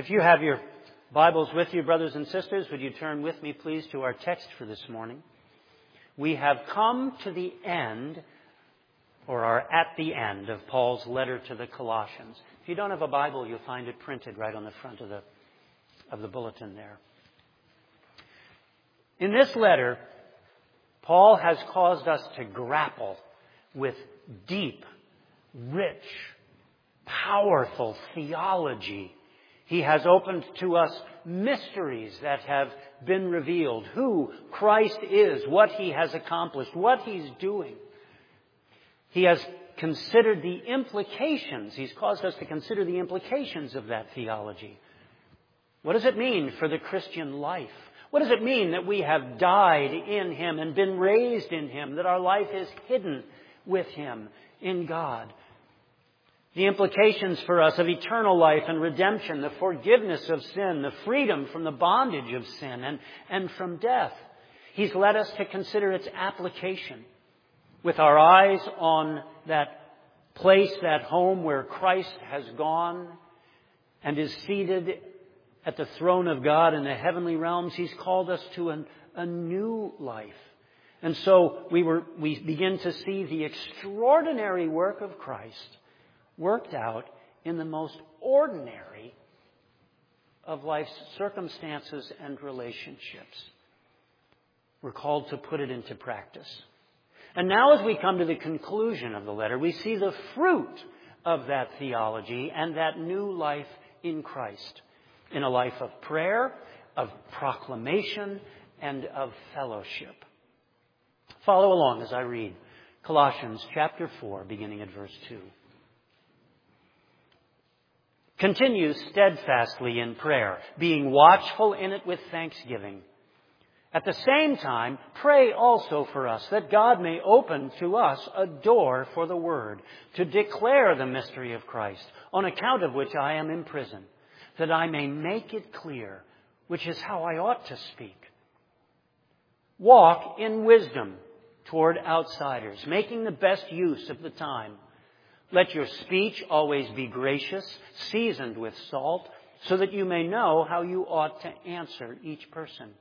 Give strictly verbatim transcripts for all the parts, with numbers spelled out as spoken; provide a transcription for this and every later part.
If you have your Bibles with you, brothers and sisters, would you turn with me, please, to our text for this morning? We have come to the end, or are at the end, of Paul's letter to the Colossians. If you don't have a Bible, you'll find it printed right on the front of the, of the bulletin there. In this letter, Paul has caused us to grapple with deep, rich, powerful theology. He has opened to us mysteries that have been revealed. Who Christ is, what He has accomplished, what He's doing. He has considered the implications. He's caused us to consider the implications of that theology. What does it mean for the Christian life? What does it mean that we have died in Him and been raised in Him, that our life is hidden with Him in God? The implications for us of eternal life and redemption, the forgiveness of sin, the freedom from the bondage of sin and, and from death. He's led us to consider its application with our eyes on that place, that home where Christ has gone and is seated at the throne of God in the heavenly realms. He's called us to an, a new life. And so we were, we begin to see the extraordinary work of Christ worked out in the most ordinary of life's circumstances and relationships. We're called to put it into practice. And now as we come to the conclusion of the letter, we see the fruit of that theology and that new life in Christ, in a life of prayer, of proclamation, and of fellowship. Follow along as I read Colossians chapter four, beginning at verse two. Continue steadfastly in prayer, being watchful in it with thanksgiving. At the same time, pray also for us, that God may open to us a door for the word, to declare the mystery of Christ, on account of which I am in prison, that I may make it clear, which is how I ought to speak. Walk in wisdom toward outsiders, making the best use of the time. Let your speech always be gracious, seasoned with salt, so that you may know how you ought to answer each person.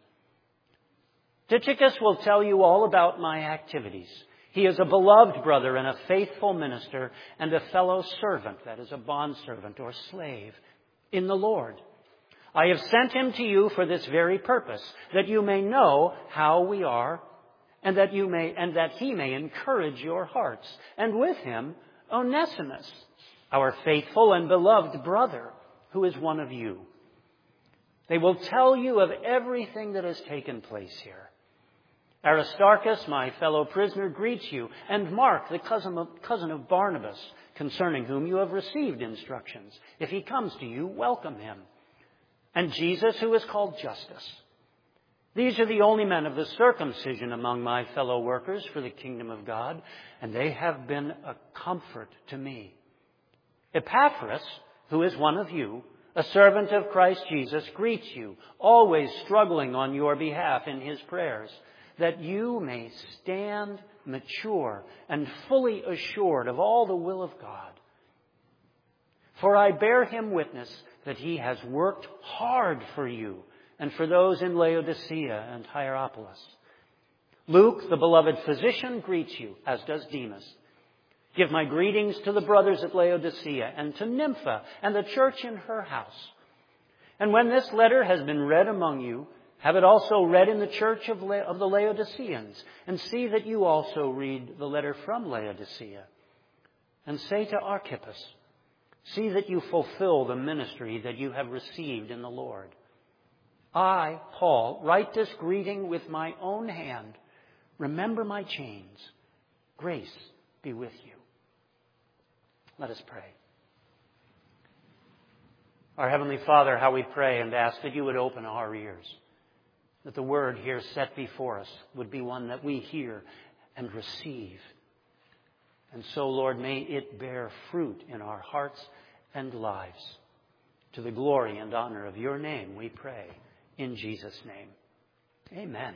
Tychicus will tell you all about my activities. He is a beloved brother and a faithful minister and a fellow servant, that is a bondservant or slave, in the Lord. I have sent him to you for this very purpose, that you may know how we are, and that you may, and that he may encourage your hearts. And with him, Onesimus, our faithful and beloved brother, who is one of you. They will tell you of everything that has taken place here. Aristarchus, my fellow prisoner, greets you, and Mark, the cousin of, cousin of Barnabas, concerning whom you have received instructions. If he comes to you, welcome him. And Jesus, who is called Justus. These are the only men of the circumcision among my fellow workers for the kingdom of God, and they have been a comfort to me. Epaphras, who is one of you, a servant of Christ Jesus, greets you, always struggling on your behalf in his prayers, that you may stand mature and fully assured of all the will of God. For I bear him witness that he has worked hard for you, and for those in Laodicea and Hierapolis. Luke, the beloved physician, greets you, as does Demas. Give my greetings to the brothers at Laodicea and to Nympha and the church in her house. And when this letter has been read among you, have it also read in the church of, La- of the Laodiceans, and see that you also read the letter from Laodicea. And say to Archippus, see that you fulfill the ministry that you have received in the Lord. I, Paul, write this greeting with my own hand. Remember my chains. Grace be with you. Let us pray. Our Heavenly Father, how we pray and ask that you would open our ears, that the word here set before us would be one that we hear and receive. And so, Lord, may it bear fruit in our hearts and lives. To the glory and honor of your name, we pray. In Jesus' name, amen.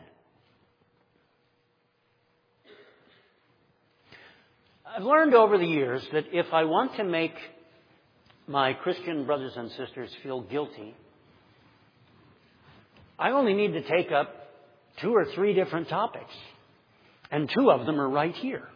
I've learned over the years that if I want to make my Christian brothers and sisters feel guilty, I only need to take up two or three different topics, and two of them are right here.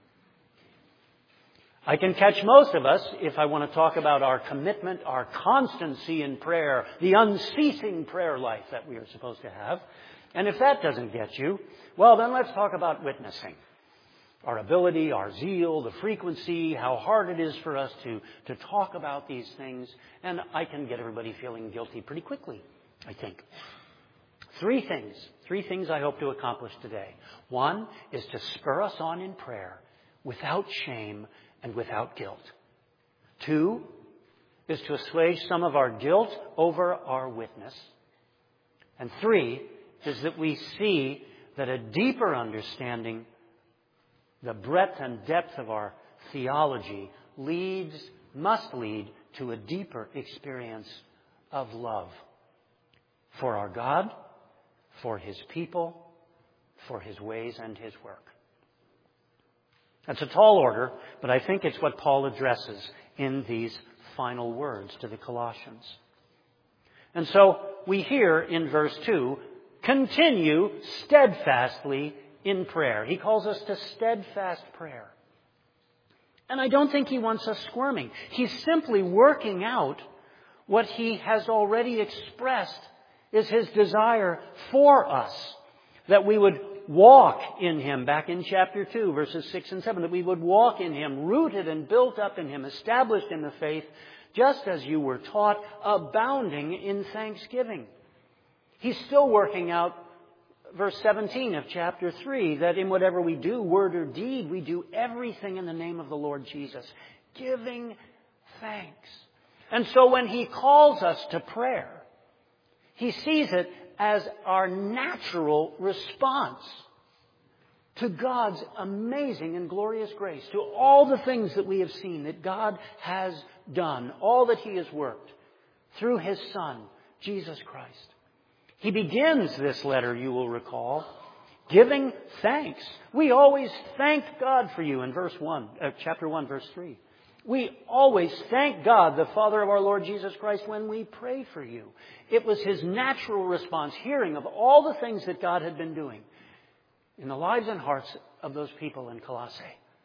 I can catch most of us if I want to talk about our commitment, our constancy in prayer, the unceasing prayer life that we are supposed to have. And if that doesn't get you, well, then let's talk about witnessing. Our ability, our zeal, the frequency, how hard it is for us to, to talk about these things. And I can get everybody feeling guilty pretty quickly, I think. Three things. Three things I hope to accomplish today. One is to spur us on in prayer without shame and without guilt. Two is to assuage some of our guilt over our witness. And three is that we see that a deeper understanding, the breadth and depth of our theology leads, must lead to a deeper experience of love for our God, for His people, for His ways and His work. That's a tall order, but I think it's what Paul addresses in these final words to the Colossians. And so we hear in verse two, continue steadfastly in prayer. He calls us to steadfast prayer. And I don't think he wants us squirming. He's simply working out what he has already expressed is his desire for us, that we would walk in Him, back in chapter two, verses six and seven, that we would walk in Him, rooted and built up in Him, established in the faith, just as you were taught, abounding in thanksgiving. He's still working out verse seventeen of chapter three, that in whatever we do, word or deed, we do everything in the name of the Lord Jesus, giving thanks. And so when He calls us to prayer, He sees it as our natural response to God's amazing and glorious grace, to all the things that we have seen that God has done, all that He has worked through His Son, Jesus Christ. He begins this letter, you will recall, giving thanks. We always thank God for you in verse one, uh, chapter one, verse three. We always thank God, the Father of our Lord Jesus Christ, when we pray for you. It was His natural response, hearing of all the things that God had been doing in the lives and hearts of those people in Colossae.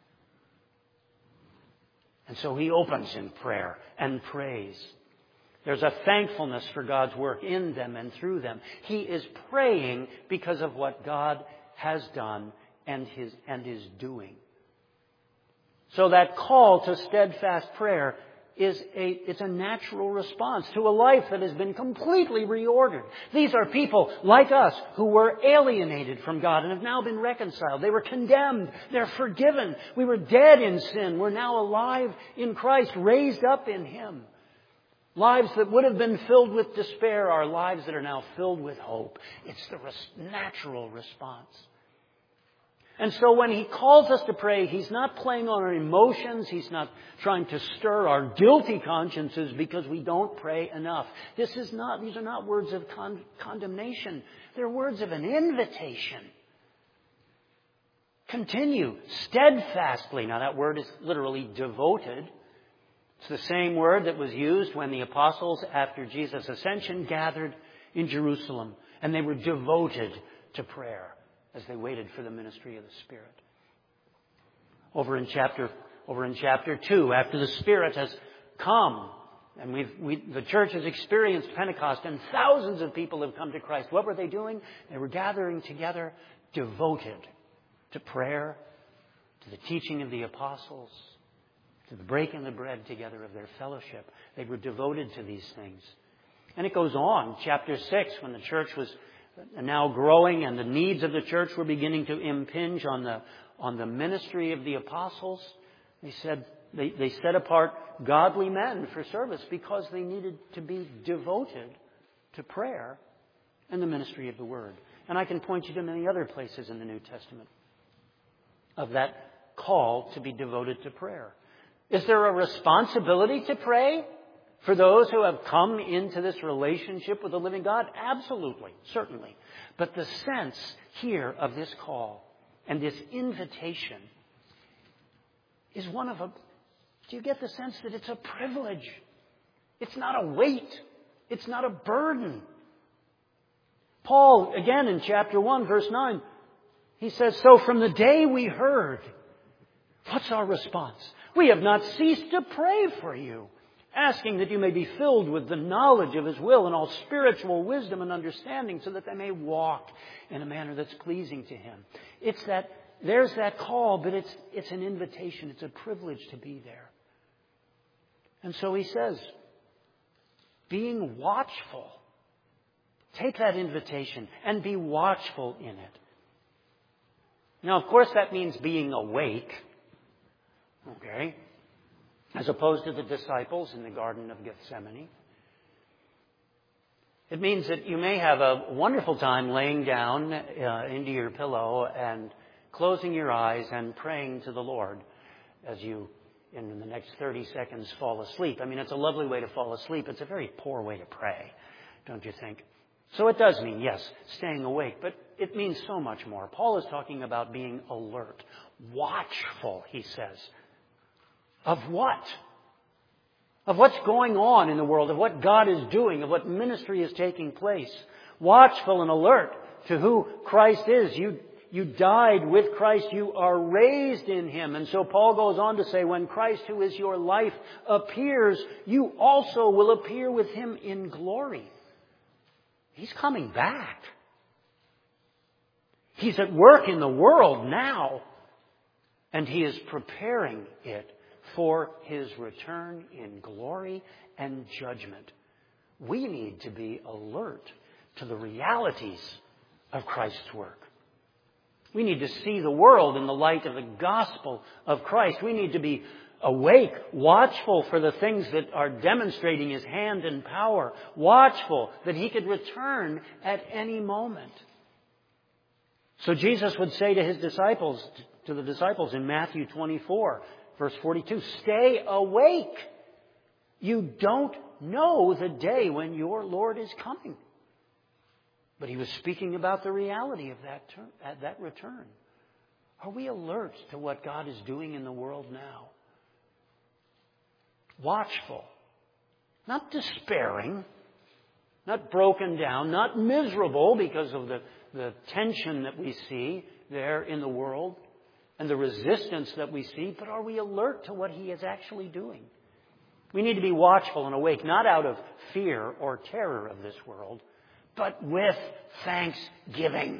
And so He opens in prayer and praise. There's a thankfulness for God's work in them and through them. He is praying because of what God has done and his and is doing. So that call to steadfast prayer is a, it's a natural response to a life that has been completely reordered. These are people like us who were alienated from God and have now been reconciled. They were condemned. They're forgiven. We were dead in sin. We're now alive in Christ, raised up in Him. Lives that would have been filled with despair are lives that are now filled with hope. It's the res- natural response. And so when He calls us to pray, He's not playing on our emotions. He's not trying to stir our guilty consciences because we don't pray enough. This is not, these are not words of con- condemnation. They're words of an invitation. Continue steadfastly. Now that word is literally devoted. It's the same word that was used when the apostles, after Jesus' ascension, gathered in Jerusalem. And they were devoted to prayer as they waited for the ministry of the Spirit. Over in chapter, over in chapter two, after the Spirit has come, and we've, we, the church has experienced Pentecost, and thousands of people have come to Christ. What were they doing? They were gathering together, devoted to prayer, to the teaching of the apostles, to the breaking the bread together of their fellowship. They were devoted to these things. And it goes on, chapter six, when the church was now growing and the needs of the church were beginning to impinge on the on the ministry of the apostles. They said they, they set apart godly men for service because they needed to be devoted to prayer and the ministry of the Word. And I can point you to many other places in the New Testament of that call to be devoted to prayer. Is there a responsibility to pray for those who have come into this relationship with the living God? Absolutely, certainly. But the sense here of this call and this invitation is one of a... Do you get the sense that it's a privilege It's not a weight. It's not a burden. Paul, again in chapter one, verse nine, he says, so from the day we heard, what's our response? We have not ceased to pray for you, asking that you may be filled with the knowledge of His will and all spiritual wisdom and understanding, so that they may walk in a manner that's pleasing to Him. It's that, there's that call, but it's, it's an invitation. It's a privilege to be there. And so he says, being watchful. Take that invitation and be watchful in it. Now, of course, that means being awake. Okay? As opposed to the disciples in the Garden of Gethsemane. It means that you may have a wonderful time laying down uh, into your pillow and closing your eyes and praying to the Lord as you, in the next thirty seconds, fall asleep. I mean, it's a lovely way to fall asleep. It's a very poor way to pray, don't you think? So it does mean, yes, staying awake, but it means so much more. Paul is talking about being alert, watchful, he says. Of what? Of what's going on in the world, of what God is doing, of what ministry is taking place. Watchful and alert to who Christ is. You, you died with Christ. You are raised in Him. And so Paul goes on to say, when Christ, who is your life, appears, you also will appear with Him in glory. He's coming back. He's at work in the world now. And He is preparing it for His return in glory and judgment. We need to be alert to the realities of Christ's work. We need to see the world in the light of the gospel of Christ. We need to be awake, watchful for the things that are demonstrating His hand and power, watchful that He could return at any moment. So Jesus would say to His disciples, to the disciples in Matthew twenty-four, verse forty-two, stay awake. You don't know the day when your Lord is coming. But He was speaking about the reality of that, ter- that return. Are we alert to what God is doing in the world now? Watchful. Not despairing. Not broken down. Not miserable because of the, the tension that we see there in the world and the resistance that we see. But are we alert to what He is actually doing? We need to be watchful and awake, not out of fear or terror of this world, but with thanksgiving.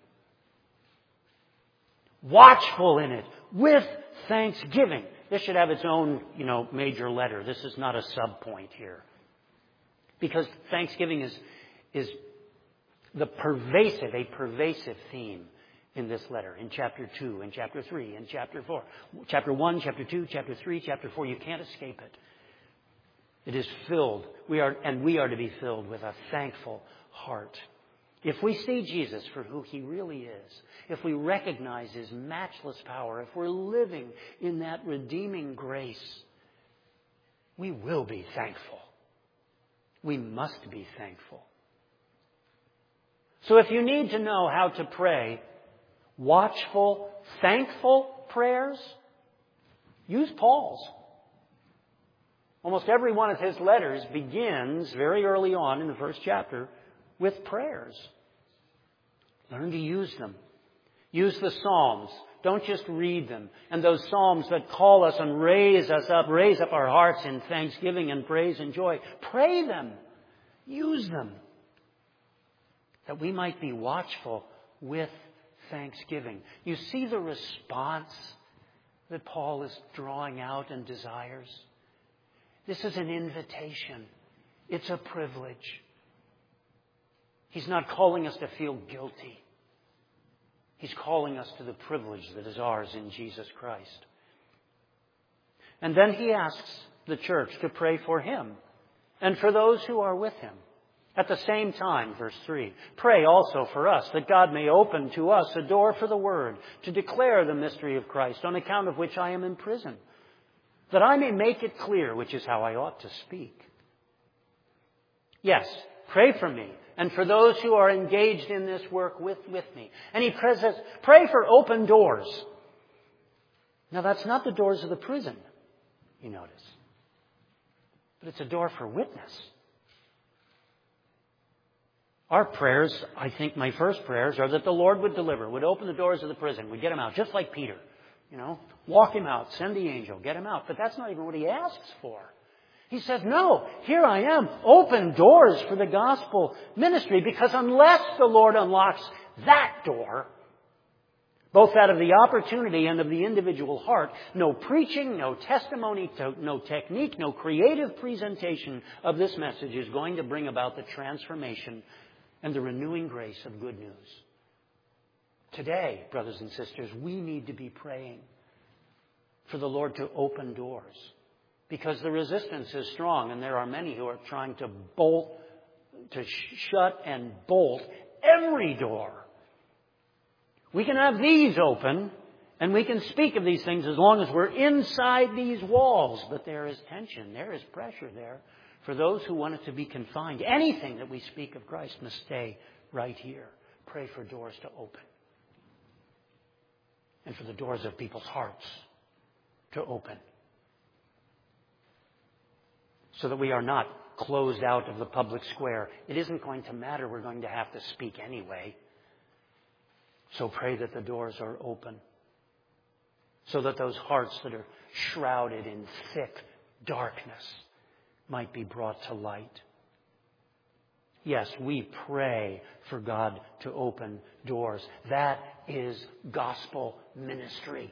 Watchful in it, with thanksgiving. This should have its own, you know, major letter. This is not a sub-point here. Because thanksgiving is, is the pervasive, a pervasive theme in this letter. In chapter two, in chapter three, in chapter four. Chapter one, chapter two, chapter three, chapter four. You can't escape it. It is filled. We are, and we are to be filled with a thankful heart. If we see Jesus for who He really is, if we recognize His matchless power, if we're living in that redeeming grace, we will be thankful. We must be thankful. So if you need to know how to pray watchful, thankful prayers, use Paul's. Almost every one of his letters begins very early on in the first chapter with prayers. Learn to use them. Use the Psalms. Don't just read them. And those Psalms that call us and raise us up, raise up our hearts in thanksgiving and praise and joy. Pray them. Use them. That we might be watchful with thanksgiving. You see the response that Paul is drawing out and desires? This is an invitation. It's a privilege. He's not calling us to feel guilty. He's calling us to the privilege that is ours in Jesus Christ. And then he asks the church to pray for him and for those who are with him. At the same time, verse three, pray also for us that God may open to us a door for the word to declare the mystery of Christ, on account of which I am in prison, that I may make it clear which is how I ought to speak. Yes, pray for me and for those who are engaged in this work with, with me. And he says, pray for open doors. Now that's not the doors of the prison, you notice. but it's a door for witness. Our prayers, I think my first prayers, are that the Lord would deliver, would open the doors of the prison, would get him out, just like Peter. You know, walk him out, send the angel, get him out. But that's not even what he asks for. He says, no, here I am, open doors for the gospel ministry, because unless the Lord unlocks that door, both that of the opportunity and of the individual heart, no preaching, no testimony, no technique, no creative presentation of this message is going to bring about the transformation and the renewing grace of good news. Today, brothers and sisters, we need to be praying for the Lord to open doors, because the resistance is strong, and there are many who are trying to bolt, to shut and bolt every door. We can have these open, and we can speak of these things as long as we're inside these walls. But there is tension, there is pressure there for those who want it to be confined. Anything that we speak of Christ must stay right here. Pray for doors to open, and for the doors of people's hearts to open, so that we are not closed out of the public square. It isn't going to matter. We're going to have to speak anyway. So pray that the doors are open, so that those hearts that are shrouded in thick darkness might be brought to light. Yes, we pray for God to open doors. That is gospel ministry.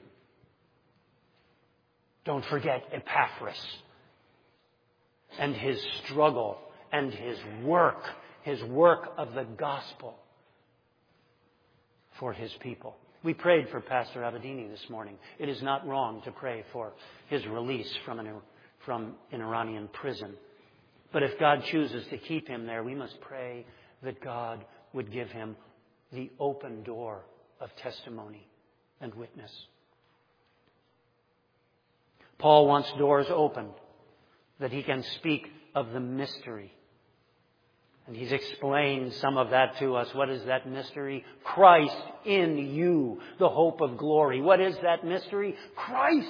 Don't forget Epaphras and his struggle and his work, his work of the gospel for his people. We prayed for Pastor Abedini this morning. It is not wrong to pray for his release from an, from an Iranian prison. But if God chooses to keep him there, we must pray that God would give him the open door of testimony and witness. Paul wants doors opened that he can speak of the mystery. And he's explained some of that to us. What is that mystery? Christ in you, the hope of glory. What is that mystery? Christ.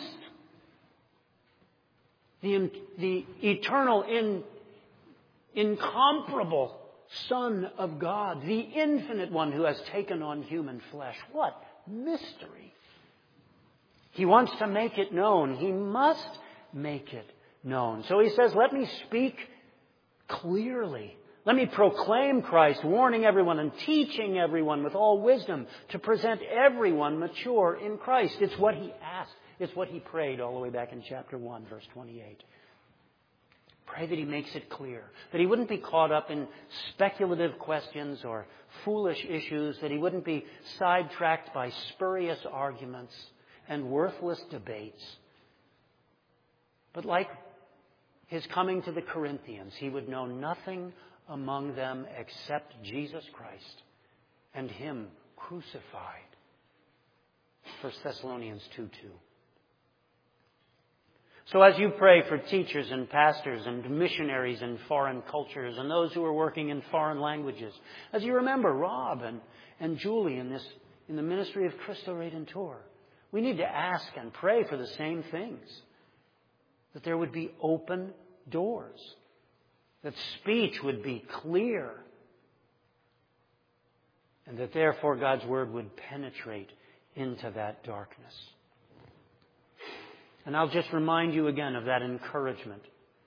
The, the eternal, in, incomparable Son of God. The infinite one who has taken on human flesh. What mystery? He wants to make it known. He must make it known. So he says, let me speak clearly. Let me proclaim Christ, warning everyone and teaching everyone with all wisdom to present everyone mature in Christ. It's what he asked. It's what he prayed all the way back in chapter one, verse twenty-eight. Pray that he makes it clear, that he wouldn't be caught up in speculative questions or foolish issues, that he wouldn't be sidetracked by spurious arguments and worthless debates. But like his coming to the Corinthians, he would know nothing among them except Jesus Christ and him crucified. First Thessalonians two two. So as you pray for teachers and pastors and missionaries in foreign cultures and those who are working in foreign languages, as you remember Rob and, and Julie in this in the ministry of Cristo Redentor, we need to ask and pray for the same things. That there would be open doors. That speech would be clear. And that therefore God's Word would penetrate into that darkness. And I'll just remind you again of that encouragement.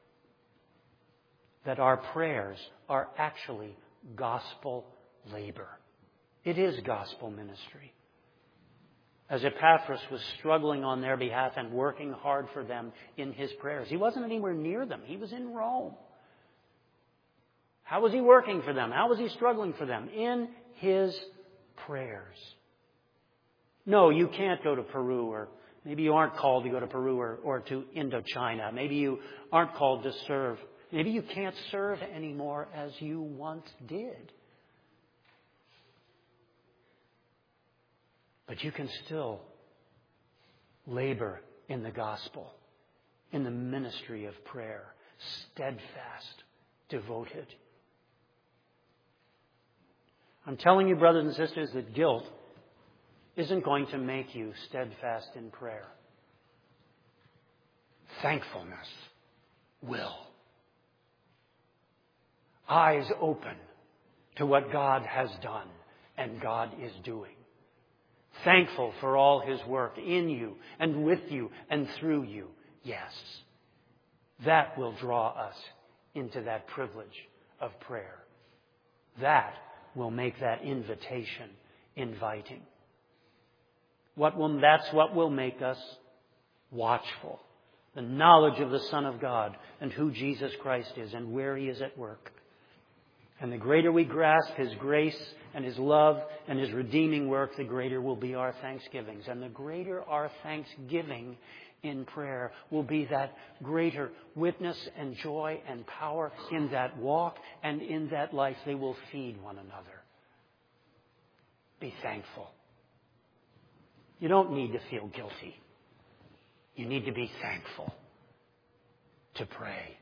That our prayers are actually gospel labor. It is gospel ministry. As Epaphras was struggling on their behalf and working hard for them in his prayers. He wasn't anywhere near them. He was in Rome. How was he working for them? How was he struggling for them? In his prayers. No, you can't go to Peru, or maybe you aren't called to go to Peru or, or to Indochina. Maybe you aren't called to serve. Maybe you can't serve anymore as you once did. But you can still labor in the gospel, in the ministry of prayer, steadfast, devoted. I'm telling you, brothers and sisters, that guilt isn't going to make you steadfast in prayer. Thankfulness will. eyes open to what God has done and God is doing. Thankful for all His work in you and with you and through you. Yes, that will draw us into that privilege of prayer. That will make that invitation inviting. What will, that's what will make us watchful. The knowledge of the Son of God and who Jesus Christ is and where He is at work. And the greater we grasp His grace and His love and His redeeming work, the greater will be our thanksgivings. And the greater our thanksgiving in prayer will be that greater witness and joy and power in that walk and in that life. They will feed one another. Be thankful. You don't need to feel guilty. You need to be thankful to pray.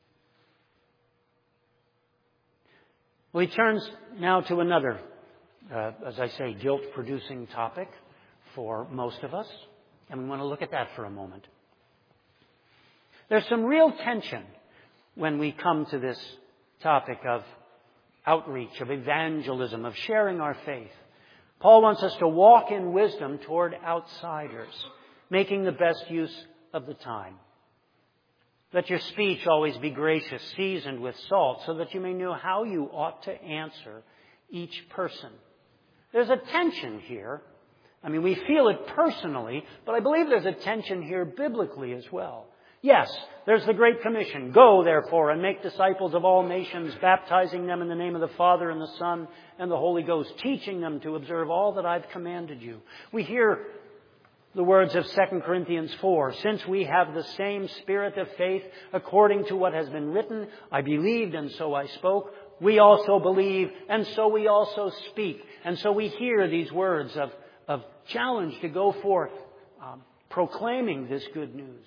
Well, he turns now to another, uh, as I say, guilt-producing topic for most of us. And we want to look at that for a moment. There's some real tension when we come to this topic of outreach, of evangelism, of sharing our faith. Paul wants us to walk in wisdom toward outsiders, making the best use of the time. Let your speech always be gracious, seasoned with salt, so that you may know how you ought to answer each person. There's a tension here. I mean, we feel it personally, but I believe there's a tension here biblically as well. Yes, there's the Great Commission. Go, therefore, and make disciples of all nations, baptizing them in the name of the Father and the Son and the Holy Ghost, teaching them to observe all that I've commanded you. We hear the words of Second Corinthians four, since we have the same spirit of faith, according to what has been written, I believed and so I spoke. We also believe and so we also speak. And so we hear these words of, of challenge to go forth, um, proclaiming this good news.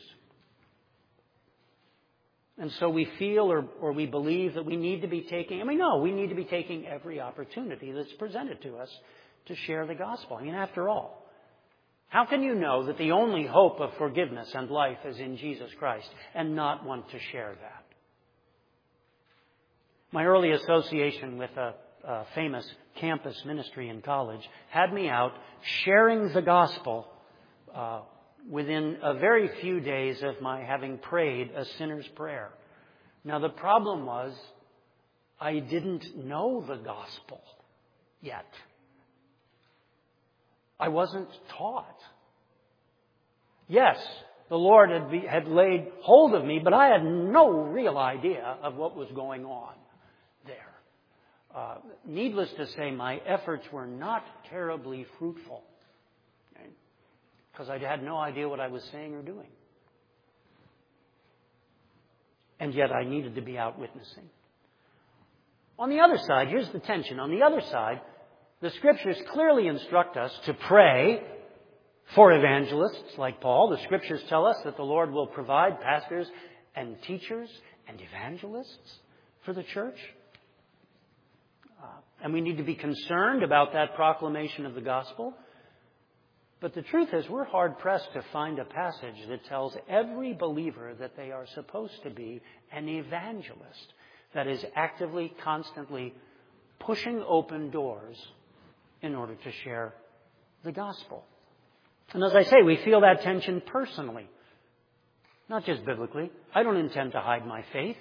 And so we feel or, or we believe that we need to be taking, and we know we need to be taking every opportunity that's presented to us to share the gospel. I mean, after all, how can you know that the only hope of forgiveness and life is in Jesus Christ and not want to share that? My early association with a, a famous campus ministry in college had me out sharing the gospel uh, within a very few days of my having prayed a sinner's prayer. Now, the problem was I didn't know the gospel yet. I wasn't taught. Yes, the Lord had, be, had laid hold of me, but I had no real idea of what was going on there. Uh, needless to say, my efforts were not terribly fruitful, okay? Because I had no idea what I was saying or doing. And yet I needed to be out witnessing. On the other side, here's the tension. On the other side, the Scriptures clearly instruct us to pray for evangelists like Paul. The Scriptures tell us that the Lord will provide pastors and teachers and evangelists for the church. Uh, and we need to be concerned about that proclamation of the gospel. But the truth is, we're hard-pressed to find a passage that tells every believer that they are supposed to be an evangelist, that is actively, constantly pushing open doors in order to share the gospel. And as I say, we feel that tension personally, not just biblically. I don't intend to hide my faith.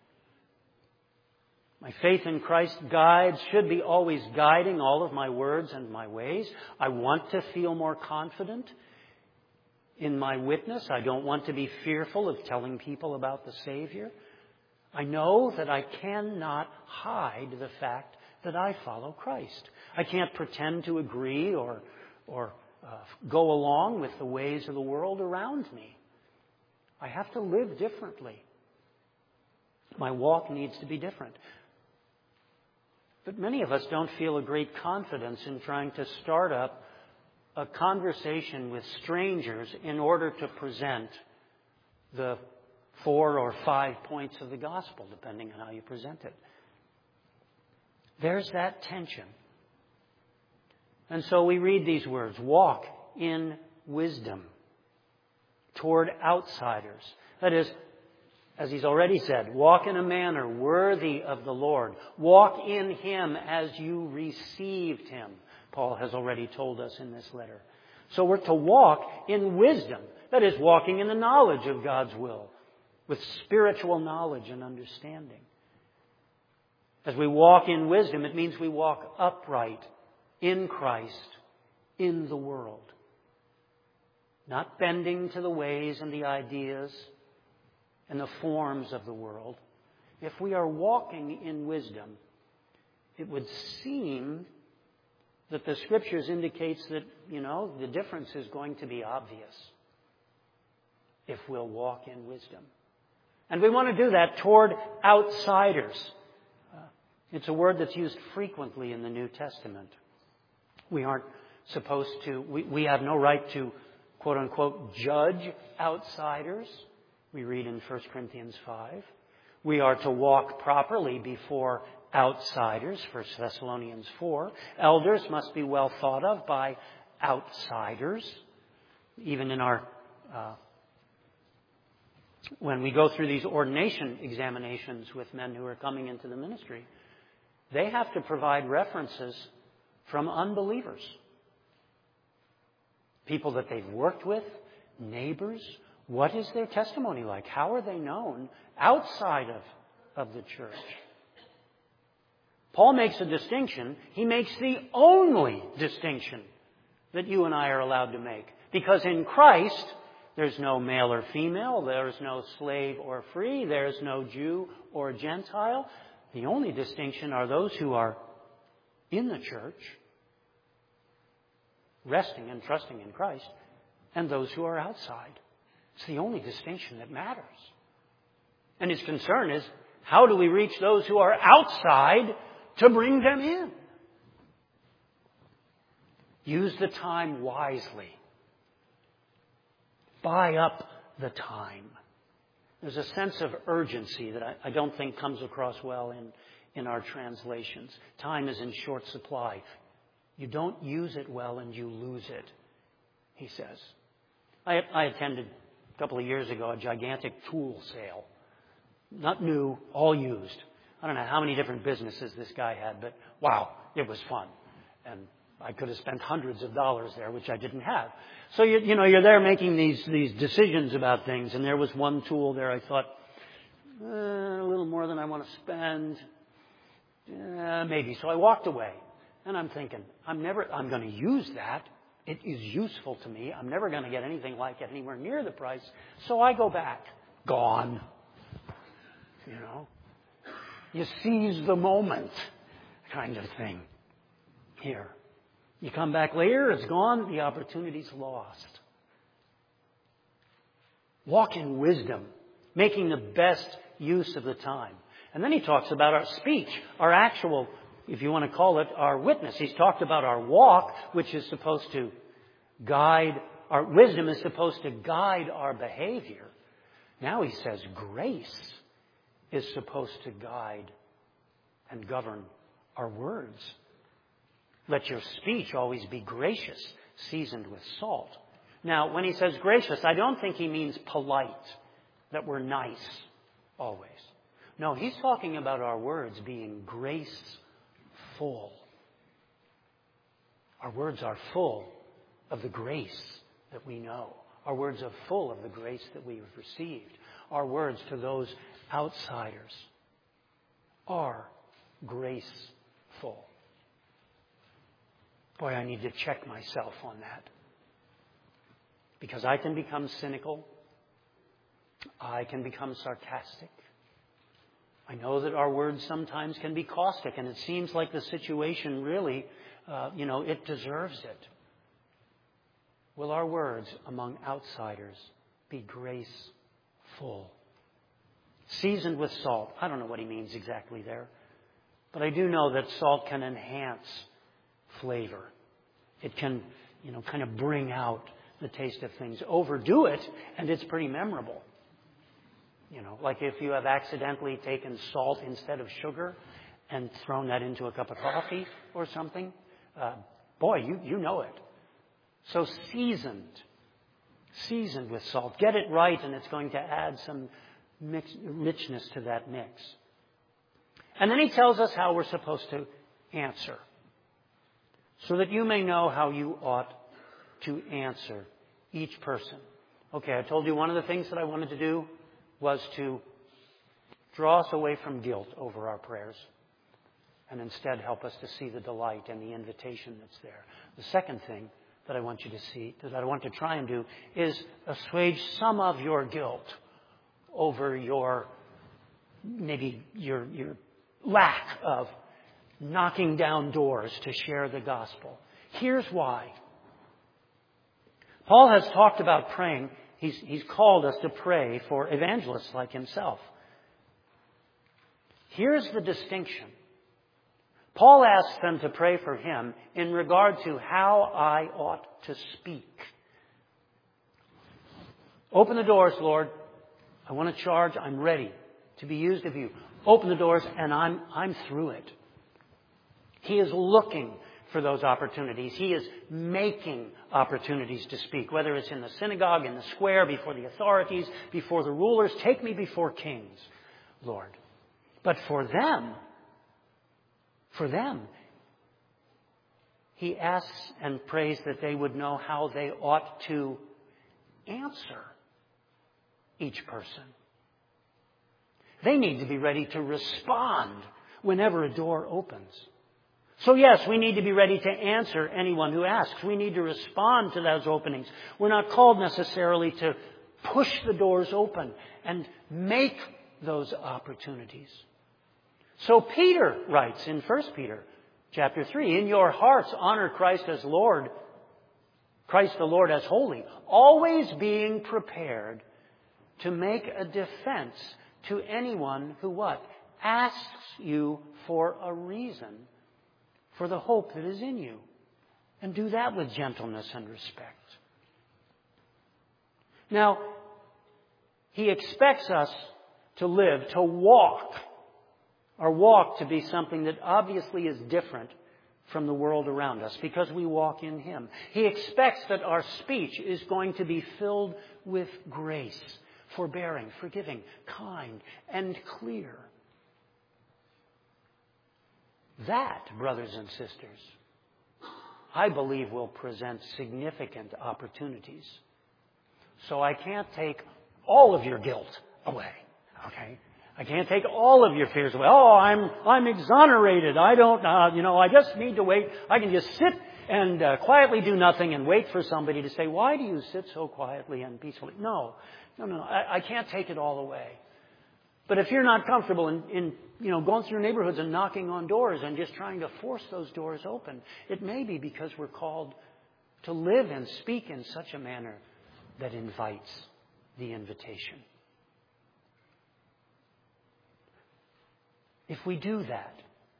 My faith in Christ guides, should be always guiding all of my words and my ways. I want to feel more confident in my witness. I don't want to be fearful of telling people about the Savior. I know that I cannot hide the fact that I follow Christ. I can't pretend to agree or, or uh, go along with the ways of the world around me. I have to live differently. My walk needs to be different. But many of us don't feel a great confidence in trying to start up a conversation with strangers in order to present the four or five points of the gospel, depending on how you present it. There's that tension. And so we read these words, walk in wisdom toward outsiders. That is, As he's already said, walk in a manner worthy of the Lord. Walk in Him as you received Him, Paul has already told us in this letter. So we're to walk in wisdom. That is, walking in the knowledge of God's will, with spiritual knowledge and understanding. As we walk in wisdom, it means we walk upright in Christ, in the world. Not bending to the ways and the ideas and the forms of the world. If we are walking in wisdom, it would seem that the Scriptures indicates that, you know, the difference is going to be obvious if we'll walk in wisdom. And we want to do that toward outsiders. Uh, it's a word that's used frequently in the New Testament. We aren't supposed to, we, we have no right to, quote unquote, judge outsiders. We read in First Corinthians five. We are to walk properly before outsiders, First Thessalonians four. Elders must be well thought of by outsiders. Even in our, uh, when we go through these ordination examinations with men who are coming into the ministry, they have to provide references from unbelievers. People that they've worked with, neighbors. What is their testimony like? How are they known outside of, of the church? Paul makes a distinction. He makes the only distinction that you and I are allowed to make. Because in Christ, there's no male or female. There's no slave or free. There's no Jew or Gentile. The only distinction are those who are in the church, resting and trusting in Christ, and those who are outside. It's the only distinction that matters. And his concern is, how do we reach those who are outside to bring them in? Use the time wisely. Buy up the time. There's a sense of urgency that I, I don't think comes across well in, in our translations. Time is in short supply. You don't use it well and you lose it, he says. I, I attended a couple of years ago a gigantic tool sale. Not new, all used. I don't know how many different businesses this guy had, but wow, it was fun. And I could have spent hundreds of dollars there, which I didn't have. So, you, you know, you're there making these, these decisions about things, and there was one tool there I thought, eh, a little more than I want to spend. Eh, maybe. So I walked away. And I'm thinking, I'm never, I'm going to use that. It is useful to me. I'm never going to get anything like it anywhere near the price. So I go back. Gone. You know? You seize the moment kind of thing here. You come back later, it's gone, the opportunity's lost. Walk in wisdom, making the best use of the time. And then he talks about our speech, our actual, if you want to call it, our witness. He's talked about our walk, which is supposed to guide, our wisdom is supposed to guide our behavior. Now he says grace is supposed to guide and govern our words. Let your speech always be gracious, seasoned with salt. Now, when he says gracious, I don't think he means polite, that we're nice always. No, he's talking about our words being graceful. Our words are full of the grace that we know. Our words are full of the grace that we have received. Our words to those outsiders are graceful. Boy, I need to check myself on that. Because I can become cynical. I can become sarcastic. I know that our words sometimes can be caustic, and it seems like the situation really, uh, you know, it deserves it. Will our words among outsiders be graceful? Seasoned with salt. I don't know what he means exactly there. But I do know that salt can enhance flavor. It can, you know, kind of bring out the taste of things. Overdo it, and it's pretty memorable. You know, like if you have accidentally taken salt instead of sugar and thrown that into a cup of coffee or something. Uh, boy, you, you know it. So seasoned. Seasoned with salt. Get it right, and it's going to add some mix, richness to that mix. And then he tells us how we're supposed to answer, so that you may know how you ought to answer each person. Okay, I told you one of the things that I wanted to do was to draw us away from guilt over our prayers and instead help us to see the delight and the invitation that's there. The second thing that I want you to see, that I want to try and do, is assuage some of your guilt over your, maybe your, your lack of knocking down doors to share the gospel. Here's why. Paul has talked about praying. He's, he's called us to pray for evangelists like himself. Here's the distinction. Paul asks them to pray for him in regard to how I ought to speak. Open the doors, Lord. I want to charge. I'm ready to be used of you. Open the doors, and I'm, I'm through it. He is looking for those opportunities. He is making opportunities to speak, whether it's in the synagogue, in the square, before the authorities, before the rulers. Take me before kings, Lord. But for them, for them, he asks and prays that they would know how they ought to answer each person. They need to be ready to respond whenever a door opens. So yes, we need to be ready to answer anyone who asks. We need to respond to those openings. We're not called necessarily to push the doors open and make those opportunities. So Peter writes in First Peter chapter three, in your hearts honor Christ as Lord, Christ the Lord as holy, always being prepared to make a defense to anyone who what? Asks you for a reason for the hope that is in you. And do that with gentleness and respect. Now, he expects us to live, to walk, our walk to be something that obviously is different from the world around us because we walk in him. He expects that our speech is going to be filled with grace, forbearing, forgiving, kind, and clear. That, brothers and sisters, I believe will present significant opportunities. So I can't take all of your guilt away, okay? I can't take all of your fears away. Oh, I'm I'm exonerated. I don't, uh, you know, I just need to wait. I can just sit and uh, quietly do nothing and wait for somebody to say, why do you sit so quietly and peacefully? No, no, no, I, I can't take it all away. But if you're not comfortable in, in, you know, going through neighborhoods and knocking on doors and just trying to force those doors open, it may be because we're called to live and speak in such a manner that invites the invitation. If we do that,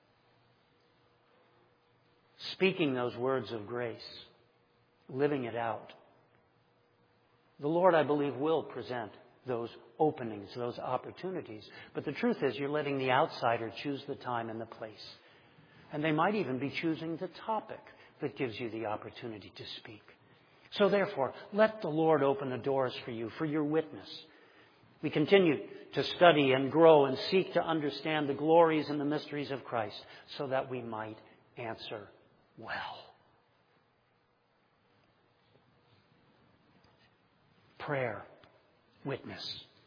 speaking those words of grace, living it out, the Lord, I believe, will present those openings, those opportunities. But the truth is, you're letting the outsider choose the time and the place. And they might even be choosing the topic that gives you the opportunity to speak. So therefore, let the Lord open the doors for you, for your witness. We continue to study and grow and seek to understand the glories and the mysteries of Christ so that we might answer well. Prayer, witness.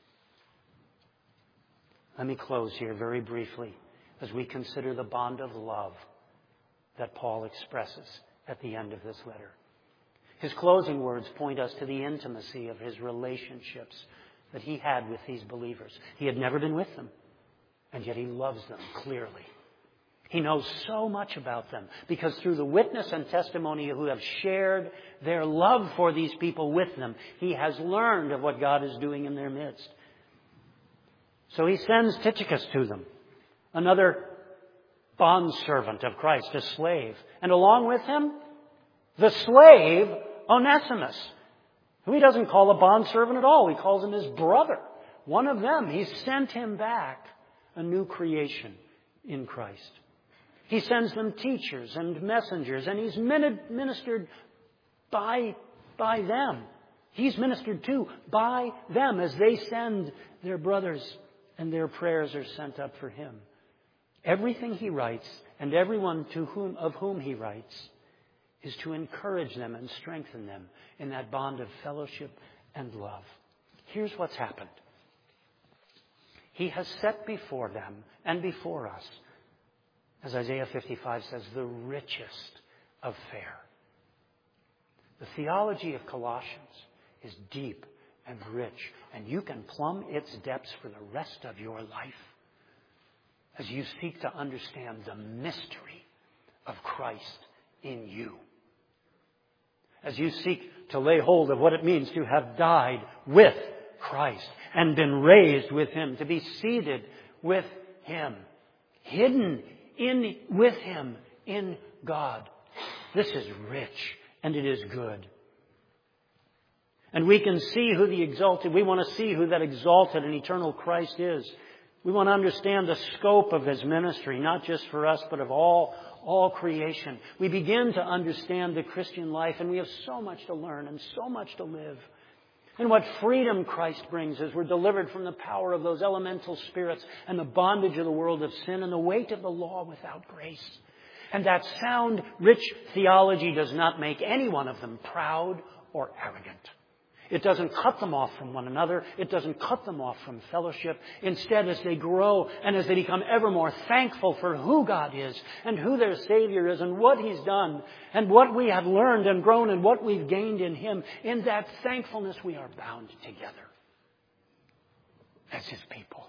Let me close here very briefly as we consider the bond of love that Paul expresses at the end of this letter. His closing words point us to the intimacy of his relationships that he had with these believers. He had never been with them, and yet he loves them clearly. He knows so much about them because through the witness and testimony who have shared their love for these people with them, he has learned of what God is doing in their midst. So he sends Tychicus to them, another bondservant of Christ, a slave. And along with him, the slave Onesimus, who he doesn't call a bondservant at all. He calls him his brother. One of them. He sent him back a new creation in Christ. He sends them teachers and messengers, and he's ministered by, by them He's ministered to by them as they send their brothers and their prayers are sent up for him. Everything he writes and everyone to whom of whom he writes is to encourage them and strengthen them in that bond of fellowship and love. Here's what's happened. He has set before them and before us, as Isaiah fifty-five says, the richest of fare. The theology of Colossians is deep and rich, and you can plumb its depths for the rest of your life as you seek to understand the mystery of Christ in you. As you seek to lay hold of what it means to have died with Christ and been raised with Him, to be seated with Him, hidden in with Him in God. This is rich and it is good. And we can see who the exalted, we want to see who that exalted and eternal Christ is. We want to understand the scope of His ministry, not just for us, but of all, all creation. We begin to understand the Christian life, and we have so much to learn and so much to live. And what freedom Christ brings as we're delivered from the power of those elemental spirits and the bondage of the world of sin and the weight of the law without grace. And that sound, rich theology does not make any one of them proud or arrogant. It doesn't cut them off from one another. It doesn't cut them off from fellowship. Instead, as they grow and as they become ever more thankful for who God is and who their Savior is and what He's done and what we have learned and grown and what we've gained in Him, in that thankfulness we are bound together as His people.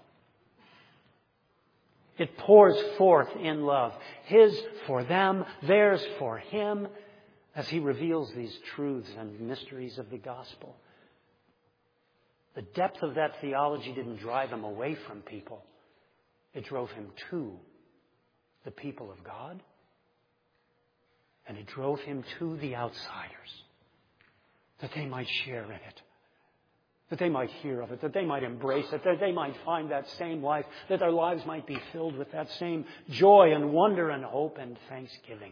It pours forth in love. His for them, theirs for Him, as He reveals these truths and mysteries of the gospel. The depth of that theology didn't drive Him away from people. It drove Him to the people of God. And it drove Him to the outsiders, that they might share in it, that they might hear of it, that they might embrace it, that they might find that same life, that their lives might be filled with that same joy and wonder and hope and thanksgiving.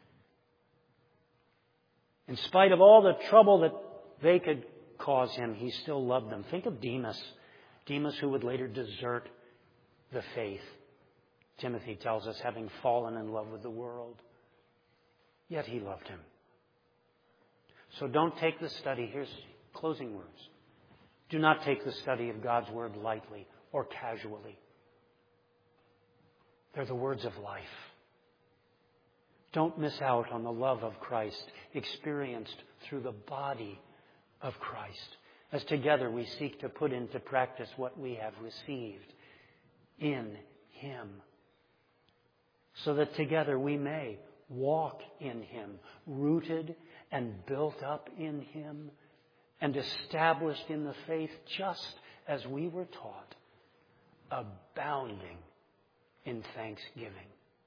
In spite of all the trouble that they could cause Him, He still loved them. Think of Demas. Demas, who would later desert the faith. Timothy tells us, having fallen in love with the world. Yet He loved him. So don't take the study. Here's closing words. Do not take the study of God's Word lightly or casually. They're the words of life. Don't miss out on the love of Christ experienced through the body of Christ, as together we seek to put into practice what we have received in Him, so that together we may walk in Him, rooted and built up in Him, and established in the faith just as we were taught, abounding in thanksgiving.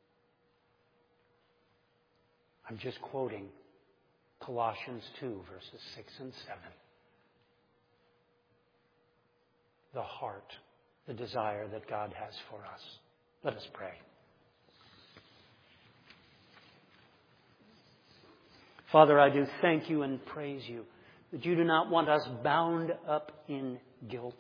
I'm just quoting Colossians two, verses six and seven. The heart, the desire that God has for us. Let us pray. Father, I do thank You and praise You that You do not want us bound up in guilt.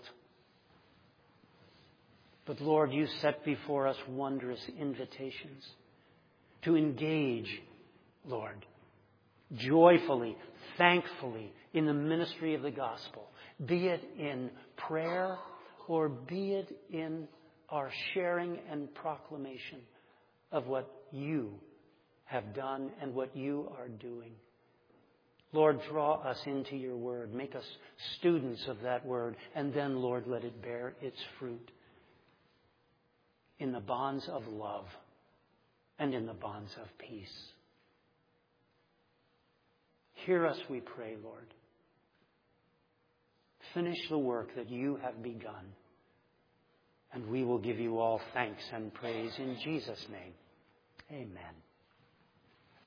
But Lord, You set before us wondrous invitations to engage, Lord, joyfully, thankfully in the ministry of the gospel, be it in prayer or be it in our sharing and proclamation of what You have done and what You are doing. Lord, draw us into Your word. Make us students of that word. And then, Lord, let it bear its fruit in the bonds of love and in the bonds of peace. Hear us, we pray, Lord. Finish the work that You have begun. And we will give You all thanks and praise in Jesus' name. Amen.